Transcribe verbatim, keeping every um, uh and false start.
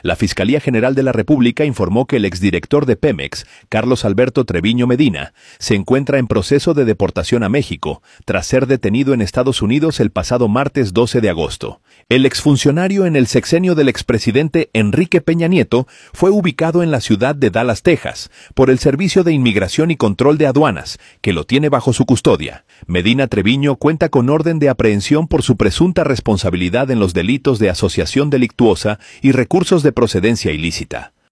La Fiscalía General de la República informó que el exdirector de Pemex, Carlos Alberto Treviño Medina, se encuentra en proceso de deportación a México, tras ser detenido en Estados Unidos el pasado martes doce de agosto. El exfuncionario en el sexenio del expresidente Enrique Peña Nieto fue ubicado en la ciudad de Dallas, Texas, por el Servicio de Inmigración y Control de Aduanas, que lo tiene bajo su custodia. Medina Treviño cuenta con orden de aprehensión por su presunta responsabilidad en los delitos de asociación delictuosa y recursos de procedencia ilícita.